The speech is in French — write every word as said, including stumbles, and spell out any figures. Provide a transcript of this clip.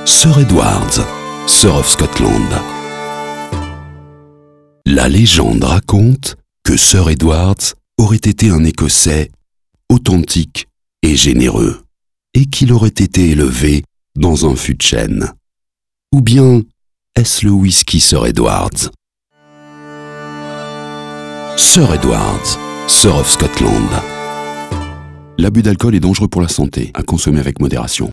Sir Edwards, Sir of Scotland. La légende raconte que Sir Edwards aurait été un Écossais authentique et généreux, et qu'il aurait été élevé dans un fût de chêne. Ou bien est-ce le whisky Sir Edwards? Sir Edwards, Sir of Scotland. L'abus d'alcool est dangereux pour la santé, à consommer avec modération.